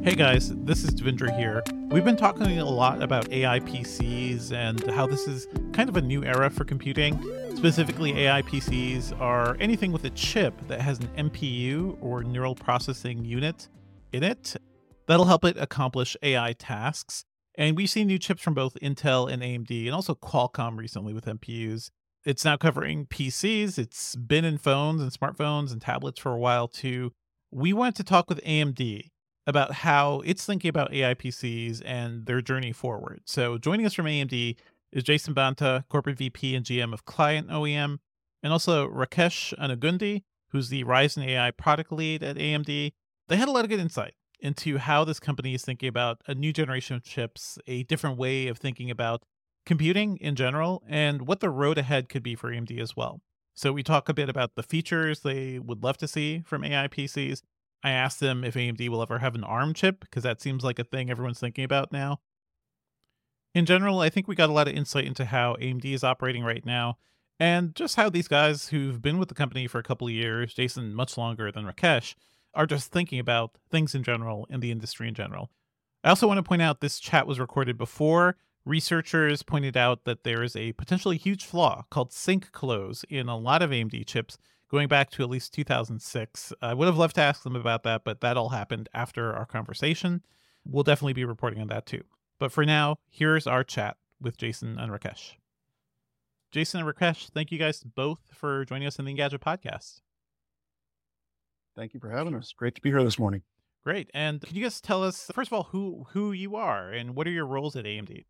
Hey guys, this is Devindra here. We've been talking a lot about AI PCs and how this is kind of a new era for computing. Specifically, AI PCs are anything with a chip that has an NPU or neural processing unit in it that'll help it accomplish AI tasks. And we've seen new chips from both Intel and AMD and also Qualcomm recently with NPUs. It's now covering PCs, it's been in phones and smartphones and tablets for a while too. We wanted to talk with AMD about how it's thinking about AI PCs and their journey forward. So, joining us from AMD is Jason Banta, Corporate VP and GM of Client OEM, and also Rakesh Anagundi, who's the Ryzen AI product lead at AMD. They had a lot of good insight into how this company is thinking about a new generation of chips, a different way of thinking about computing in general, and what the road ahead could be for AMD as well. So, we talk a bit about the features they would love to see from AI PCs. I asked them if AMD will ever have an ARM chip because that seems like a thing everyone's thinking about now. In general, I think we got a lot of insight into how AMD is operating right now and just how these guys who've been with the company for a couple of years, Jason much longer than Rakesh, are just thinking about things in general and the industry in general. I also want to point out this chat was recorded before researchers pointed out that there is a potentially huge flaw called sync close in a lot of AMD chips going back to at least 2006. I would have loved to ask them about that, but that all happened after our conversation. We'll definitely be reporting on that too. But for now, here's our chat with Jason and Rakesh. Jason and Rakesh, thank you guys both for joining us in the Engadget podcast. Thank you for having us. Great to be here this morning. Great. And can you guys tell us, first of all, who you are and what are your roles at AMD?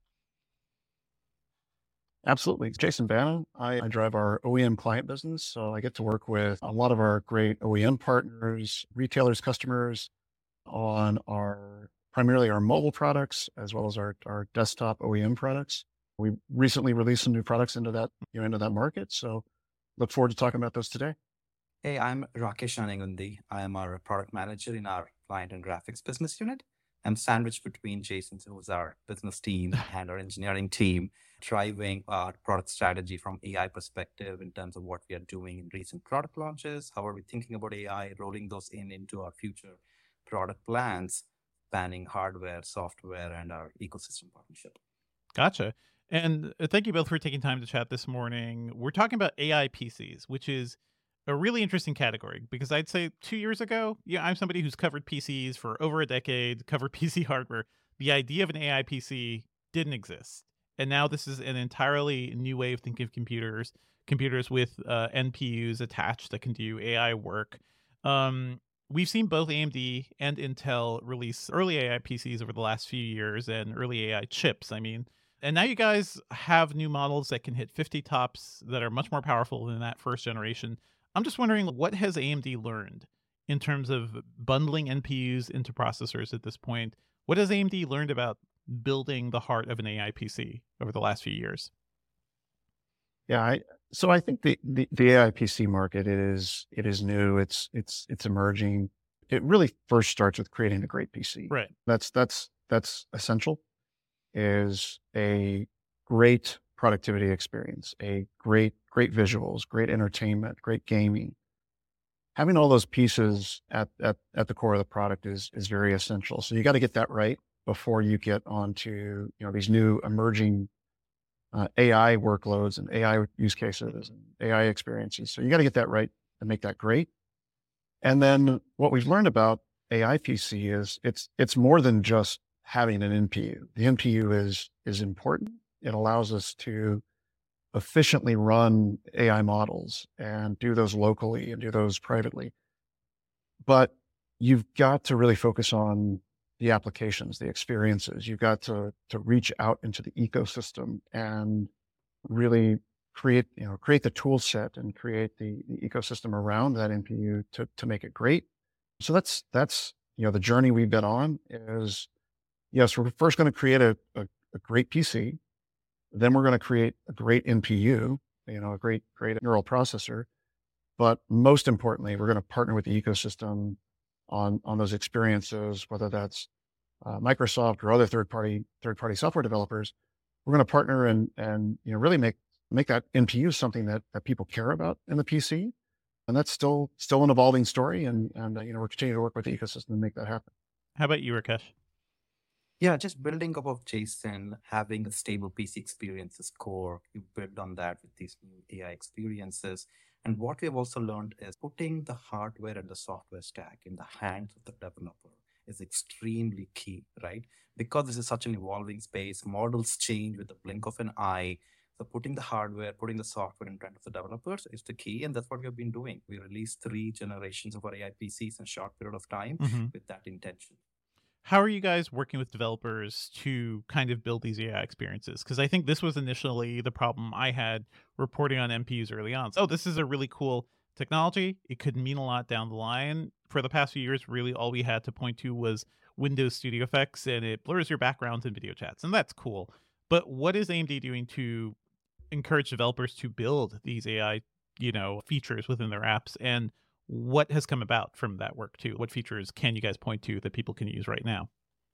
Absolutely. It's Jason Banta. I drive our OEM client business. So I get to work with a lot of our great OEM partners, retailers, customers on primarily our mobile products, as well as our desktop OEM products. We recently released some new products into that market. So look forward to talking about those today. Hey, I'm Rakesh Anagundi. I am our product manager in our client and graphics business unit. I'm sandwiched between Jason, who's our business team, and our engineering team, driving our product strategy from AI perspective in terms of what we are doing in recent product launches. How are we thinking about AI, rolling those into our future product plans, spanning hardware, software, and our ecosystem partnership. Gotcha. And thank you both for taking time to chat this morning. We're talking about AI PCs, which is a really interesting category because I'd say 2 years ago, yeah, I'm somebody who's covered PCs for over a decade, covered PC hardware. The idea of an AI PC didn't exist. And now this is an entirely new way of thinking of computers with NPUs attached that can do AI work. We've seen both AMD and Intel release early AI PCs over the last few years and early AI chips, I mean. And now you guys have new models that can hit 50 tops that are much more powerful than that first generation. I'm just wondering, what has AMD learned in terms of bundling NPUs into processors at this point? What has AMD learned about building the heart of an AI PC over the last few years? Yeah, so I think the AI PC market it is new. It's emerging. It really first starts with creating a great PC. Right. That's essential. Is a great productivity experience, a great visuals, great entertainment, great gaming. Having all those pieces at the core of the product is very essential. So you got to get that right before you get onto these new emerging AI workloads and AI use cases and AI experiences. So you got to get that right and make that great. And then what we've learned about AI PC is it's more than just having an NPU. The NPU is important. It allows us to efficiently run AI models and do those locally and do those privately. But you've got to really focus on the applications, the experiences. You've got to reach out into the ecosystem and really create the tool set and create the ecosystem around that NPU to make it great. So that's the journey we've been on is, yes, we're first going to create a great PC. Then we're going to create a great NPU, a great neural processor. But most importantly, we're going to partner with the ecosystem on those experiences, whether that's Microsoft or other third-party software developers. We're going to partner and really make that NPU something that people care about in the PC. And that's still an evolving story. And we're continuing to work with the ecosystem to make that happen. How about you, Rakesh? Yeah, just building up of JSON, having a stable PC experience is core. You build on that with these new AI experiences. And what we have also learned is putting the hardware and the software stack in the hands of the developer is extremely key, right? Because this is such an evolving space, models change with the blink of an eye. So putting the hardware, putting the software in front of the developers is the key. And that's what we have been doing. We released 3 generations of our AI PCs in a short period of time Hmm. with that intention. How are you guys working with developers to kind of build these AI experiences? Because I think this was initially the problem I had reporting on MPUs early on. So, oh, this is a really cool technology. It could mean a lot down the line. For the past few years, really all we had to point to was Windows Studio Effects, and it blurs your backgrounds in video chats, and that's cool. But what is AMD doing to encourage developers to build these AI, features within their apps? And what has come about from that work too? What features can you guys point to that people can use right now?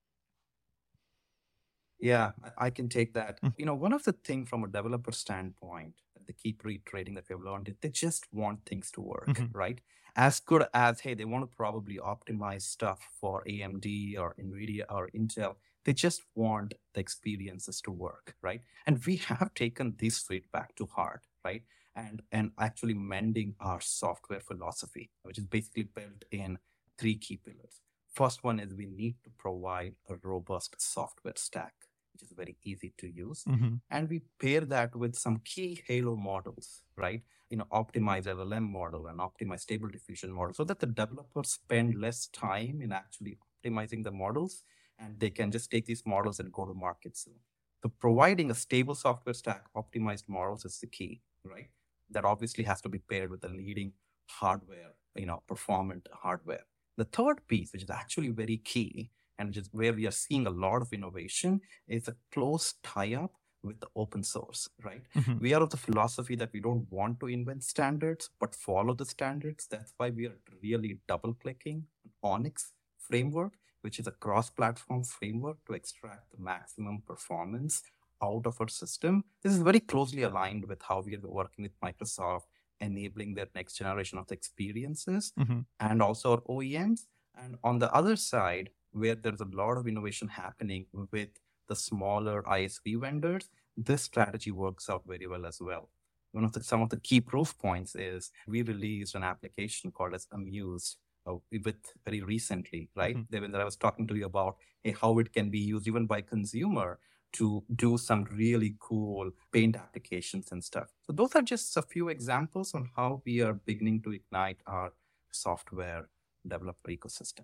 Yeah, I can take that. Mm. One of the things from a developer standpoint that they keep reiterating that we've learned is they just want things to work, Mhm. right? As good as, hey, they want to probably optimize stuff for AMD or NVIDIA or Intel. They just want the experiences to work, right? And we have taken this feedback to heart, right? And actually mending our software philosophy, which is basically built in 3 key pillars. First one is we need to provide a robust software stack, which is very easy to use. Mhm. And we pair that with some key Halo models, right? Optimize LLM model and optimize stable diffusion model so that the developers spend less time in actually optimizing the models and they can just take these models and go to market soon. So providing a stable software stack, optimized models is the key, right? That obviously has to be paired with the leading hardware, performant hardware. The third piece, which is actually very key, and which is where we are seeing a lot of innovation, is a close tie-up with the open source, right? Mhm. We are of the philosophy that we don't want to invent standards, but follow the standards. That's why we are really double-clicking on Onyx framework, which is a cross-platform framework to extract the maximum performance out of our system. This is very closely aligned with how we are working with Microsoft, enabling their next generation of experiences Mhm. and also our OEMs. And on the other side, where there's a lot of innovation happening with the smaller ISV vendors, this strategy works out very well as well. Some of the key proof points is we released an application called as Amused with very recently, right? Mhm. Devin, that I was talking to you about, hey, how it can be used even by consumer to do some really cool paint applications and stuff. So those are just a few examples on how we are beginning to ignite our software developer ecosystem.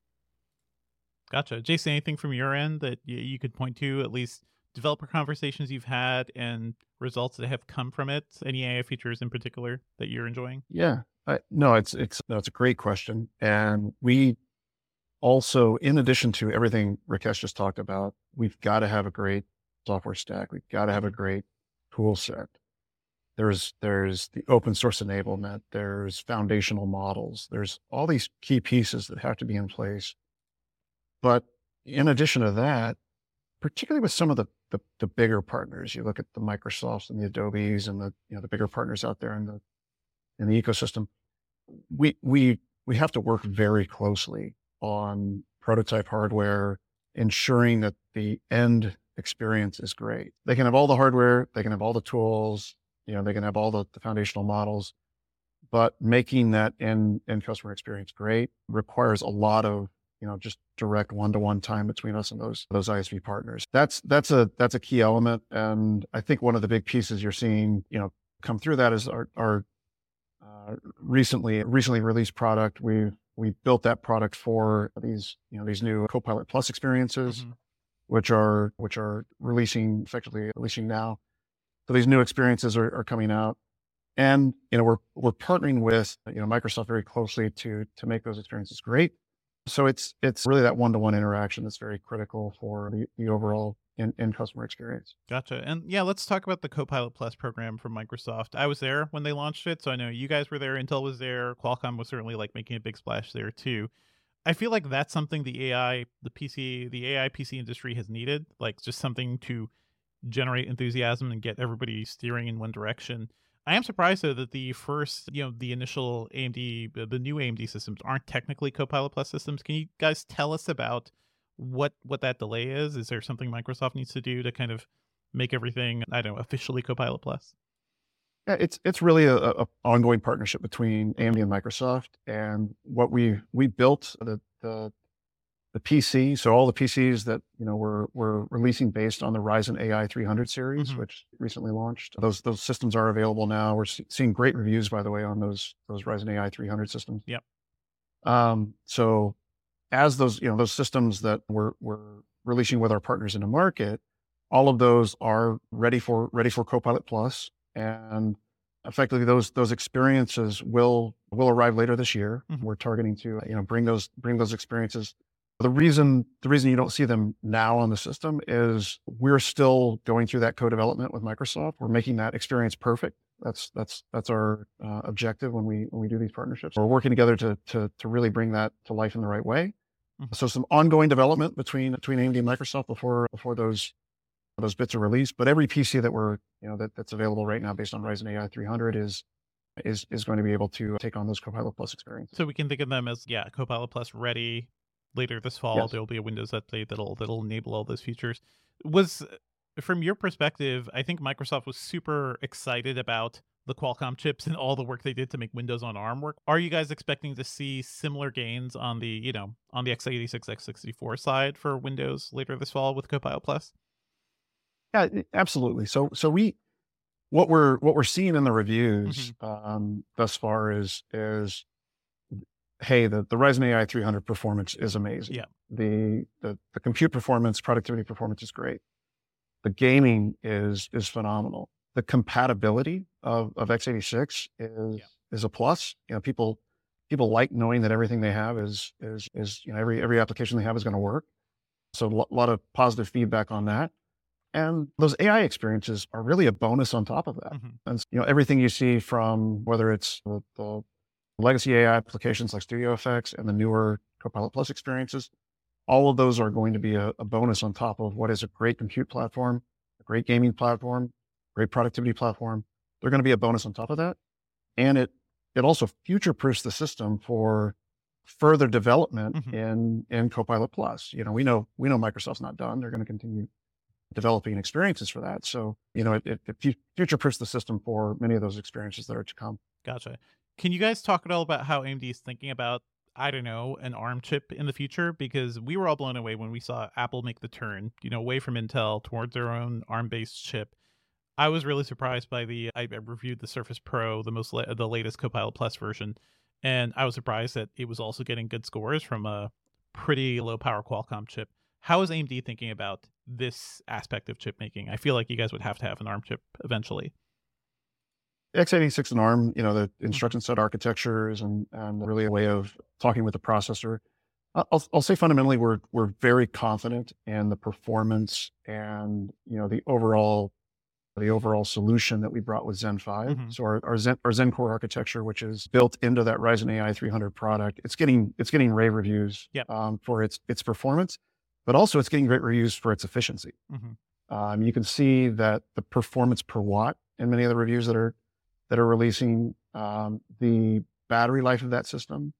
Gotcha. Jason, anything from your end that you could point to, at least developer conversations you've had and results that have come from it? Any AI features in particular that you're enjoying? Yeah. No, no, it's a great question. And we also, in addition to everything Rakesh just talked about, we've got to have a great software stack. We've got to have a Mhm. great tool set. There's the open source enablement. There's foundational models. There's all these key pieces that have to be in place. But in addition to that, particularly with some of the bigger partners, you look at the Microsofts and the Adobes and the bigger partners out there in the ecosystem, we have to work very closely on prototype hardware, ensuring that the end experience is great. They can have all the hardware, they can have all the tools, they can have all the foundational models, but making that end customer experience great requires a lot of, just direct one-to-one time between us and those ISV partners. That's a key element. And I think one of the big pieces you're seeing, come through that is our recently released product. We built that product for these new Copilot Plus experiences, Mhm. which are effectively releasing now. So these new experiences are coming out, and we're partnering with Microsoft very closely to make those experiences great. So it's really that one-to-one interaction that's very critical for the overall end customer experience. Gotcha. And yeah, let's talk about the Copilot Plus program from Microsoft. I was there when they launched it, so I know you guys were there. Intel was there. Qualcomm was certainly like making a big splash there too. I feel like that's something the AI PC industry has needed, like just something to generate enthusiasm and get everybody steering in one direction. I am surprised though that the first, the initial AMD, the new AMD systems aren't technically Copilot Plus systems. Can you guys tell us about what that delay is? Is there something Microsoft needs to do to kind of make everything, I don't know, officially Copilot Plus? Yeah, it's really a ongoing partnership between AMD and Microsoft, and what we built the PC. So all the PCs that we're releasing based on the Ryzen AI 300 series, Mhm. which recently launched. Those systems are available now. We're seeing great reviews, by the way, on those Ryzen AI 300 systems. Yep. So as those systems that we're releasing with our partners in the market, all of those are ready for Copilot Plus, and effectively those experiences will arrive later this year. Mhm. We're targeting to bring those experiences. The reason you don't see them now on the system is we're still going through that co-development with Microsoft. We're making that experience perfect. That's our objective when we do these partnerships. We're working together to really bring that to life in the right way. Mhm. So some ongoing development between AMD and Microsoft before those bits are released. But every PC that that's available right now based on Ryzen AI 300 is going to be able to take on those Copilot Plus experiences. So we can think of them as, Copilot Plus ready later this fall. Yes. There'll be a Windows update that'll enable all those features. Was From your perspective, I think Microsoft was super excited about the Qualcomm chips and all the work they did to make Windows on ARM work. Are you guys expecting to see similar gains on the, on the x86, x64 side for Windows later this fall with Copilot Plus? Yeah, absolutely. So what we're seeing in the reviews thus far is hey, the Ryzen AI 300 performance is amazing. Yeah. The compute performance, productivity performance is great. The gaming is phenomenal. The compatibility of x86 is a plus. People like knowing that everything they have is every application they have is going to work. So a lot of positive feedback on that. And those AI experiences are really a bonus on top of that. Mhm. And everything you see from whether it's the legacy AI applications like StudioFX and the newer Copilot Plus experiences, all of those are going to be a bonus on top of what is a great compute platform, a great gaming platform, great productivity platform. They're going to be a bonus on top of that. And it also future-proofs the system for further development in Copilot Plus. We know Microsoft's not done. They're going to continue developing experiences for that. So, it future-proofs the system for many of those experiences that are to come. Gotcha. Can you guys talk at all about how AMD is thinking about, I don't know, an ARM chip in the future? Because we were all blown away when we saw Apple make the turn, away from Intel towards their own ARM-based chip. I was really surprised by I reviewed the Surface Pro, the latest Copilot Plus version, and I was surprised that it was also getting good scores from a pretty low power Qualcomm chip. How is AMD thinking about this aspect of chip making? I feel like you guys would have to have an ARM chip eventually. x86 and ARM, the instruction set architectures and really a way of talking with the processor. I'll say fundamentally, we're very confident in the performance and the overall solution that we brought with Zen 5. So our Zen Core architecture, which is built into that Ryzen AI 300 product, it's getting rave reviews for its performance, but also it's getting great reviews for its efficiency. You can see that the performance per watt in many of the reviews that are releasing, the battery life of that system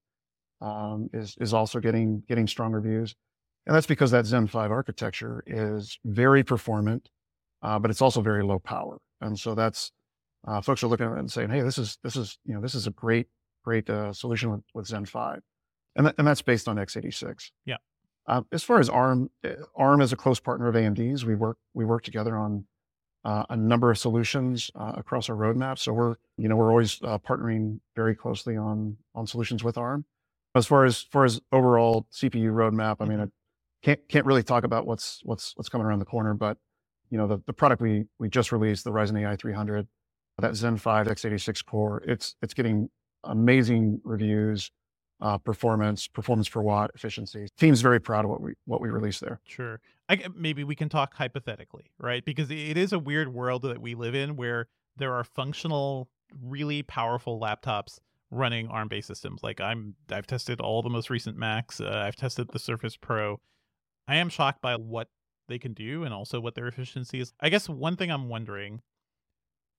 is also getting strong reviews. And that's because that Zen 5 architecture is very performant, but it's also very low power. And so that's, folks are looking at it and saying, hey, this is a great solution with Zen 5. And that's based on x86. Yeah. As far as ARM is a close partner of AMD's. We work together on a number of solutions across our roadmap. So we're always partnering very closely on solutions with ARM. As far as overall CPU roadmap, I mean, I can't really talk about what's coming around the corner, but the product we just released, the Ryzen AI 300, that Zen 5 x86 core, it's getting amazing reviews, performance per watt, efficiency. Team's very proud of what we released there. Sure. Maybe we can talk hypothetically, right? Because it is a weird world that we live in where there are functional, really powerful laptops running ARM-based systems. Like I've tested all the most recent Macs. I've tested the Surface Pro. I am shocked by what they can do and also what their efficiency is. I guess one thing I'm wondering,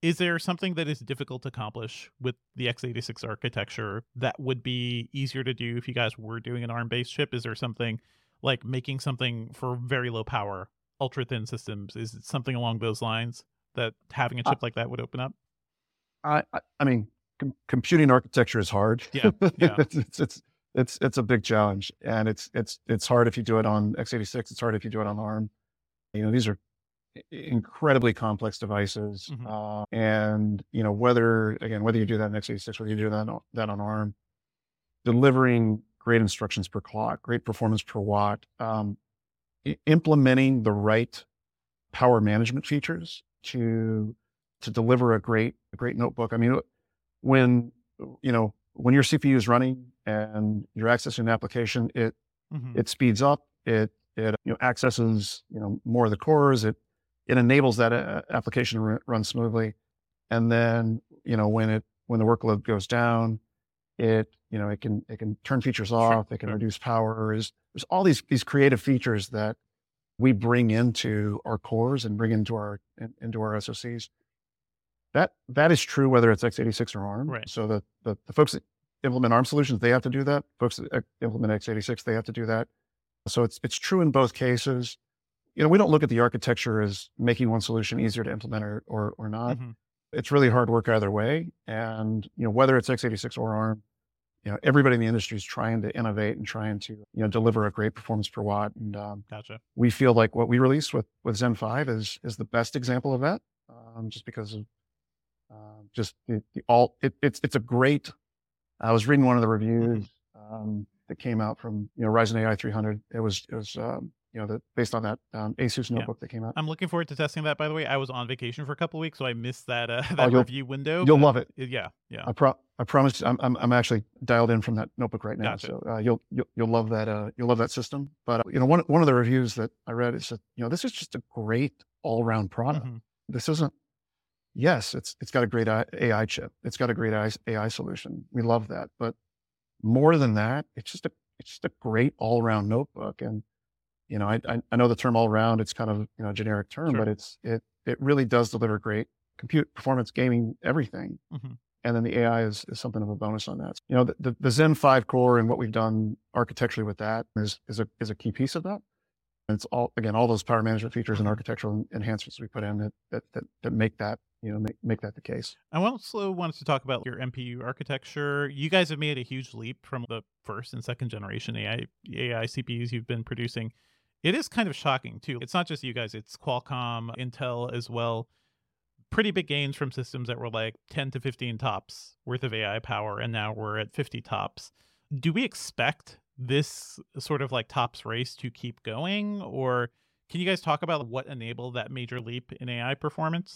Is there something that is difficult to accomplish with the x86 architecture that would be easier to do if you guys were doing an ARM-based chip? Is there something like making something for very low power, ultra thin systems? Is it something along those lines that having a I, chip like that would open up? I mean, computing architecture is hard. Yeah, yeah. It's a big challenge, and it's hard if you do it on x86. It's hard if you do it on ARM. These are incredibly complex devices, and whether you do that in x86, whether you do that on ARM, delivering great instructions per clock, great performance per watt, implementing the right power management features to deliver a great notebook. I mean, when your CPU is running and you're accessing an application, it speeds up, it accesses more of the cores, it enables that application to run smoothly, and then when the workload goes down, it can turn features off, it can reduce power. There's all these creative features that we bring into our cores and bring into our SoCs. That is true whether it's x86 or ARM. Right. So the folks that implement ARM solutions, they have to do that. Folks that implement x86, they have to do that. So it's true in both cases. We don't look at the architecture as making one solution easier to implement or not. It's really hard work either way. And whether it's x86 or ARM, everybody in the industry is trying to innovate and trying to deliver a great performance per watt. And Gotcha. we feel like what we released with Zen 5 is the best example of that, just because of it's a great. I was reading one of the reviews that came out from Ryzen AI 300. It was based on that Asus notebook that came out. I'm looking forward to testing that. By the way, I was on vacation for a couple of weeks, so I missed that review window. You'll love it. Yeah. I promise you, I'm actually dialed in from that notebook right now. Gotcha. So you'll love that. You'll love that system. But one of the reviews that I read is that this is just a great all around product. This isn't. Yes, it's got a great AI chip. It's got a great AI solution. We love that. But more than that, it's just a great all around notebook. And I know the term all around, it's kind of a generic term, but it really does deliver great compute performance, gaming, everything. And then the AI is something of a bonus on that. The Zen 5 core and what we've done architecturally with that is a key piece of that. And it's all those power management features and architectural enhancements we put in that make that make that the case. I also wanted to talk about your NPU architecture. You guys have made a huge leap from the first and second generation AI CPUs you've been producing. It is kind of shocking too. It's not just you guys, it's Qualcomm, Intel as well. Pretty big gains from systems that were like 10 to 15 tops worth of AI power, and now we're at 50 tops. Do we expect this sort of like tops race to keep going, or can you guys talk about what enabled that major leap in AI performance?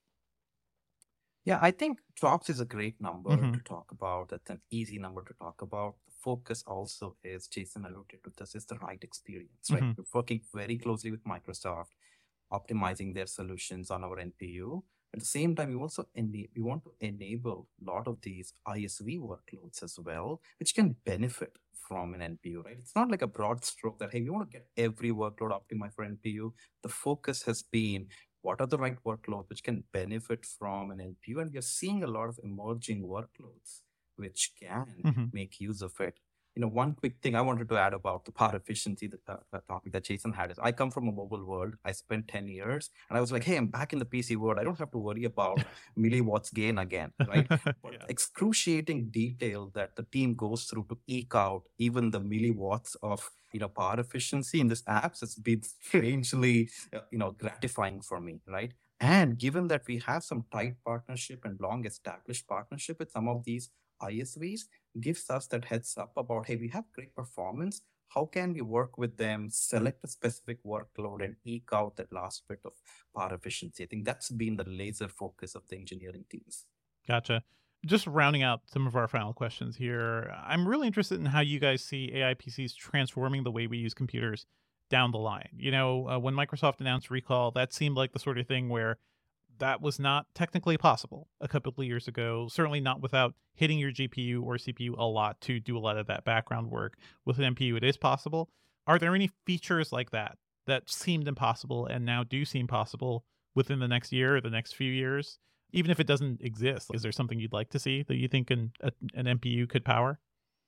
Yeah, I think drops is a great number to talk about. That's an easy number to talk about. The focus also is, Jason alluded to this, is the right experience, right? We're working very closely with Microsoft, optimizing their solutions on our NPU. At the same time, we also we want to enable a lot of these ISV workloads as well, which can benefit from an NPU, right? It's not like a broad stroke that, hey, we want to get every workload optimized for NPU. The focus has been, what are the right workloads which can benefit from an NPU? And we are seeing a lot of emerging workloads which can make use of it. One quick thing I wanted to add about the power efficiency, the topic that Jason had, is I come from a mobile world. I spent 10 years and I was like, hey, I'm back in the PC world. I don't have to worry about milliwatts gain again, right? But excruciating detail that the team goes through to eke out even the milliwatts of power efficiency in this apps, it's been strangely gratifying for me, right? And given that we have some tight partnership and long established partnership with some of these ISVs, gives us that heads up about, hey, we have great performance. How can we work with them, select a specific workload, and eke out that last bit of power efficiency? I think that's been the laser focus of the engineering teams. Gotcha. Just rounding out some of our final questions here, I'm really interested in how you guys see AI PCs transforming the way we use computers down the line. When Microsoft announced Recall, that seemed like the sort of thing where that was not technically possible a couple of years ago, certainly not without hitting your GPU or CPU a lot to do a lot of that background work. With an NPU, it is possible. Are there any features like that seemed impossible and now do seem possible within the next year or the next few years Even if it doesn't exist, is there something you'd like to see that you think an NPU could power?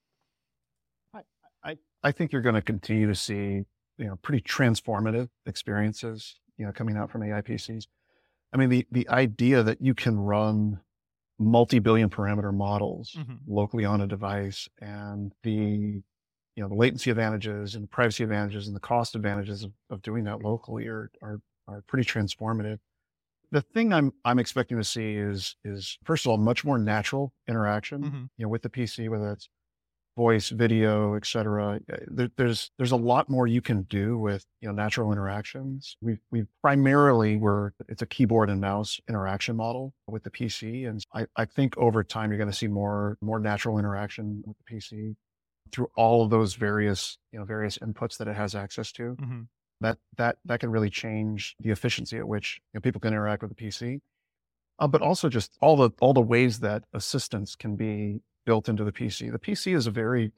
I, I think you're going to continue to see, pretty transformative experiences, coming out from AI PCs. I mean, the idea that you can run multi-billion parameter models Hmm. locally on a device, and the latency advantages and the privacy advantages and the cost advantages of doing that locally are pretty transformative. The thing I'm expecting to see is first of all, much more natural interaction, Hmm. with the PC, whether that's voice, video, et cetera. There's a lot more you can do with, natural interactions. We've primarily it's a keyboard and mouse interaction model with the PC. And I think over time, you're going to see more natural interaction with the PC through all of those various inputs that it has access to. Hmm. That can really change the efficiency at which, people can interact with the PC. But also just all the ways that assistance can be built into the PC. The PC is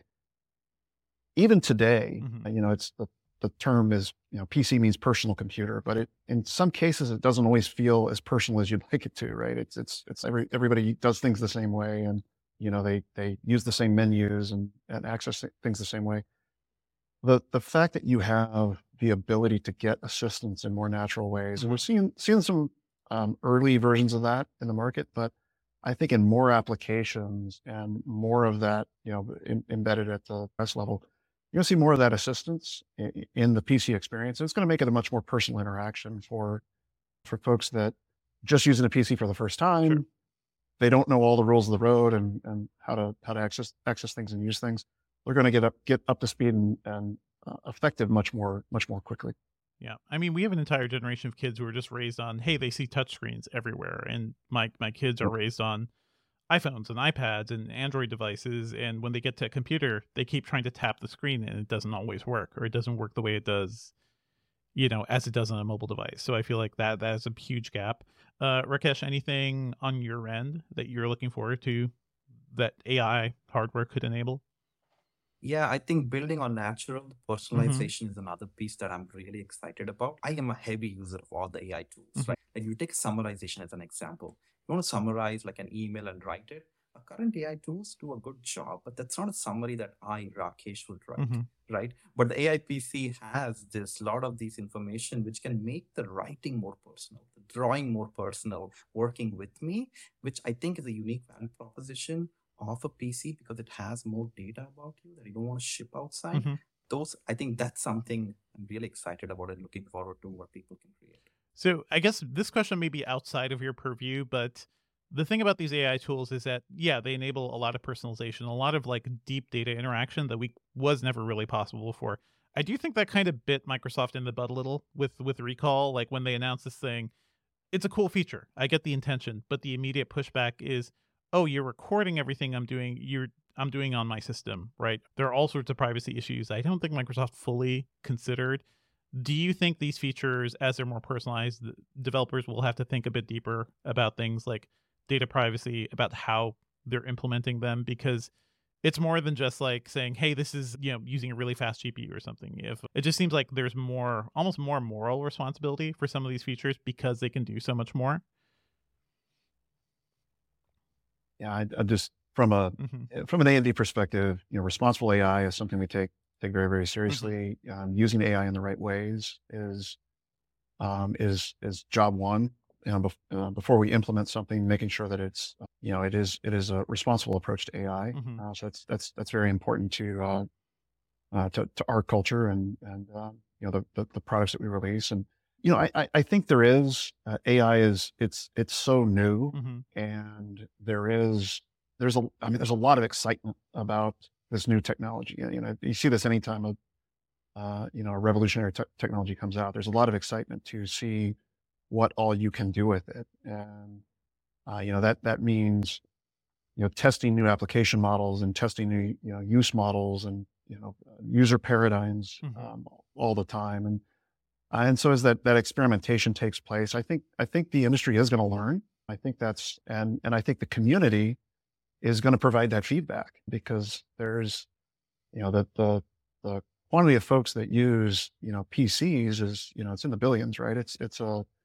even today, Hmm. it's the term is, PC means personal computer, but in some cases it doesn't always feel as personal as you'd like it to, right? Everybody does things the same way, and they use the same menus and access things the same way. The fact that you have the ability to get assistance in more natural ways, and we're seeing some early versions of that in the market, but I think in more applications and more of that, embedded at the OS level, you're going to see more of that assistance in the PC experience. It's going to make it a much more personal interaction for folks that just using a PC for the first time. Sure. They don't know all the rules of the road and how to access things and use things. They're going to get up to speed and effective much more quickly. Yeah. I mean, we have an entire generation of kids who are just raised on, hey, they see touchscreens everywhere. And my kids are Yep. raised on iPhones and iPads and Android devices. And when they get to a computer, they keep trying to tap the screen and it doesn't always work, or it doesn't work the way it does, as it does on a mobile device. So I feel like that is a huge gap. Rakesh, anything on your end that you're looking forward to that AI hardware could enable? Yeah, I think building on natural Hmm. personalization is another piece that I'm really excited about. I am a heavy user of all the AI tools, Hmm. right? Like you take summarization as an example. You want to summarize like an email and write it. Current AI tools do a good job, but that's not a summary that I, Rakesh, would write, Hmm. right? But the AI PC has this lot of these information which can make the writing more personal, the drawing more personal, working with me, which I think is a unique value proposition of a PC because it has more data about you that you don't want to ship outside. Hmm. I think that's something I'm really excited about and looking forward to what people can create. So I guess this question may be outside of your purview, but the thing about these AI tools is that, yeah, they enable a lot of personalization, a lot of like deep data interaction that we was never really possible before. I do think that kind of bit Microsoft in the butt a little with Recall. Like when they announced this thing, it's a cool feature. I get the intention, but the immediate pushback is, oh, you're recording everything I'm doing on my system, right? There are all sorts of privacy issues I don't think Microsoft fully considered. Do you think these features, as they're more personalized, developers will have to think a bit deeper about things like data privacy, about how they're implementing them? Because it's more than just like saying, hey, this is, using a really fast GPU or something. If it just seems like there's almost more moral responsibility for some of these features because they can do so much more. Yeah, I just Hmm. from an A&D perspective, responsible AI is something we take very, very Hmm. seriously. Using AI in the right ways is job one. Before we implement something, making sure that it is a responsible approach to AI. Hmm. So that's very important to our culture and the products that we release. And I think there is AI it's so new, Hmm. and there's a lot of excitement about this new technology. You see this anytime a revolutionary technology comes out. There's a lot of excitement to see what all you can do with it, and that means testing new application models and testing new use models and user paradigms Hmm. all the time. And so as that experimentation takes place, I think the industry is going to learn. I think and I think the community is going to provide that feedback, because there's the quantity of folks that use PCs is it's in the billions, right?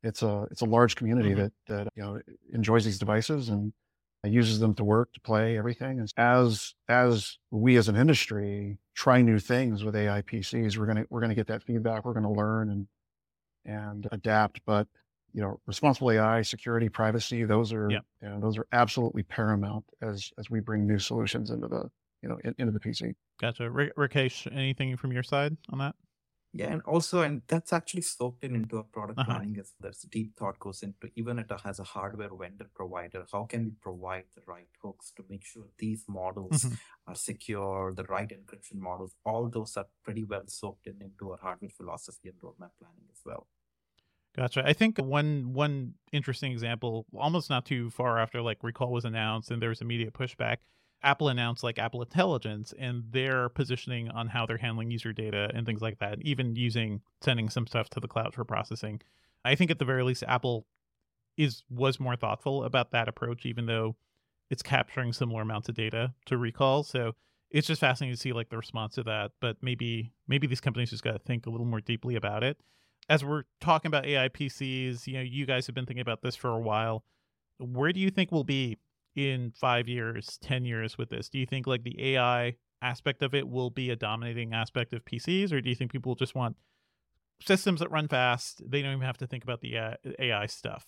it's a large community Mhm. that enjoys these devices and uses them to work, to play, everything. And as we as an industry try new things with AI PCs, we're gonna get that feedback. We're gonna learn and adapt. But responsible AI, security, privacy, Yeah. those are absolutely paramount as we bring new solutions into the into the PC. Gotcha. Rakesh, anything from your side on that? Yeah, and also, and that's actually soaked into our product Uh-huh. planning. As there's deep thought goes into even it has a hardware vendor provider. How can we provide the right hooks to make sure these models Mhm. are secure, the right encryption models? All those are pretty well soaked into our hardware philosophy and roadmap planning as well. Gotcha. I think one interesting example, almost not too far after like Recall was announced and there was immediate pushback, Apple announced like Apple Intelligence and their positioning on how they're handling user data and things like that, even using sending some stuff to the cloud for processing. I think at the very least Apple was more thoughtful about that approach, even though it's capturing similar amounts of data to Recall. So it's just fascinating to see like the response to that. But maybe these companies just got to think a little more deeply about it. As we're talking about AI PCs, you guys have been thinking about this for a while. Where do you think we'll be in 5 years, 10 years with this? Do you think like the AI aspect of it will be a dominating aspect of PCs, or do you think people just want systems that run fast? They don't even have to think about the AI stuff.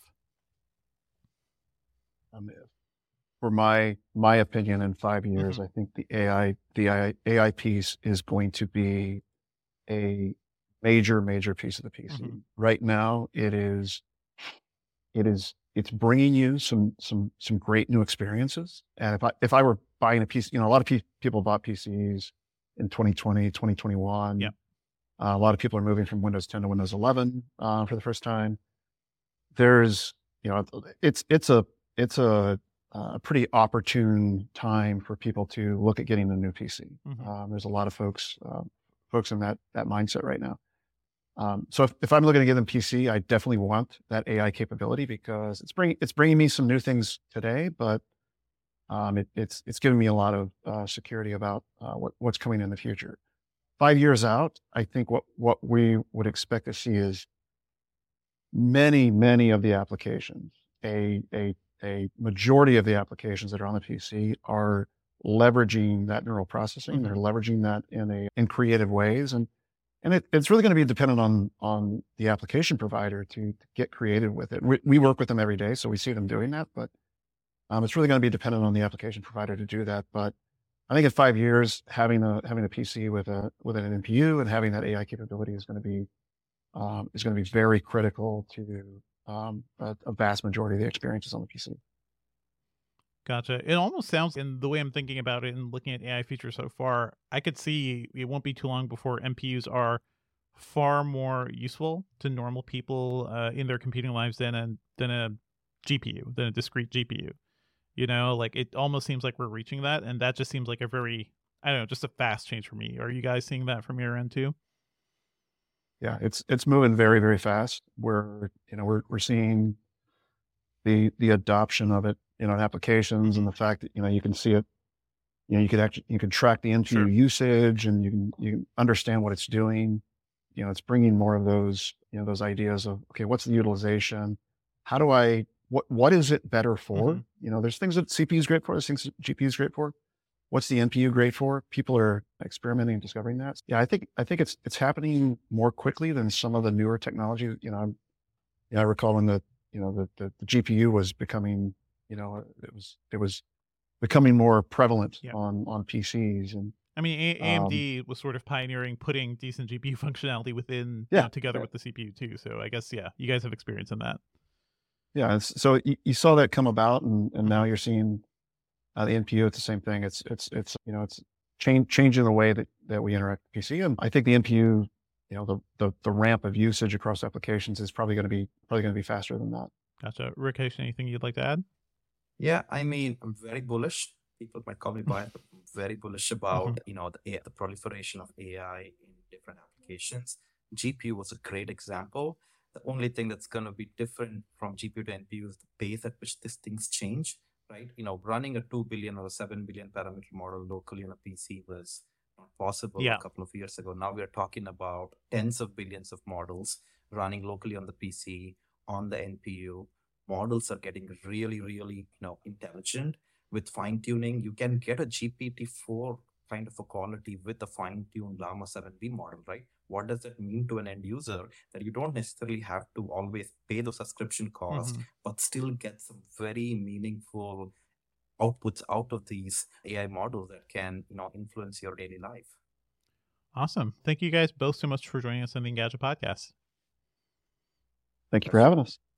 Um, for my opinion, in 5 years, Hmm. I think the AI piece is going to be a major piece of the PC. Hmm. Right now, it's bringing you some great new experiences. And if I were buying a PC, a lot of people bought PCs in 2020, Yeah. 2021. A lot of people are moving from Windows 10 to Windows 11 for the first time. There's, it's a pretty opportune time for people to look at getting a new PC. Hmm. There's a lot of folks in that mindset right now. So if I'm looking to get them PC, I definitely want that AI capability because it's bringing me some new things today, but it's giving me a lot of security about what's coming in the future. 5 years out, I think what we would expect to see is many of the applications, a majority of the applications that are on the PC are leveraging that neural processing. They're Hmm. leveraging that in creative ways, and it's really going to be dependent on the application provider to get creative with it. We work with them every day, so we see them doing that, but it's really going to be dependent on the application provider to do that. But I think in 5 years, having a PC with an NPU and having that AI capability is going to be very critical to a vast majority of the experiences on the PC. Gotcha. It almost sounds, in the way I'm thinking about it and looking at AI features so far, I could see it won't be too long before MPUs are far more useful to normal people in their computing lives than a GPU, than a discrete GPU. Like it almost seems like we're reaching that, and that just seems like a very, I don't know, just a fast change for me. Are you guys seeing that from your end too? Yeah, it's moving very fast. We're seeing the adoption of it, in applications, Hmm. and the fact that you can see it. You can track the NPU Sure. usage, and you can understand what it's doing. It's bringing more of those ideas of, okay, what's the utilization? How do I what is it better Hmm. for? There's things that CPU is great for. There's things that GPU is great for. What's the NPU great for? People are experimenting and discovering that. Yeah, I think it's happening more quickly than some of the newer technology. I recall when the GPU was becoming, it was becoming more prevalent Yeah. on PCs. And I mean, um, AMD was sort of pioneering putting decent GPU functionality within, yeah, together yeah, with the CPU too. So I guess, yeah, you guys have experience in that. yeah. So you saw that come about, and now Hmm. you're seeing the NPU. It's the same thing. It's changing the way that we interact with PC. And I think the NPU, the ramp of usage across applications is probably going to be faster than that. Gotcha. Rakesh, anything you'd like to add? Yeah, I mean, I'm very bullish. People might call me biased, but I'm very bullish Hmm. about the proliferation of AI in different applications. GPU was a great example. The only thing that's going to be different from GPU to NPU is the pace at which these things change, right? Running a 2 billion or a 7 billion parameter model locally on a PC was not possible a Yeah. couple of years ago. Now we are talking about tens of billions of models running locally on the PC on the NPU. Models are getting really, really, intelligent. With fine tuning, you can get a GPT-4 kind of a quality with a fine-tuned Llama 7B model, right? What does that mean to an end user? That you don't necessarily have to always pay the subscription cost, but still get some very meaningful outputs out of these AI models that can, influence your daily life. Awesome. Thank you guys both so much for joining us on the Engadget podcast. Thank you for having us.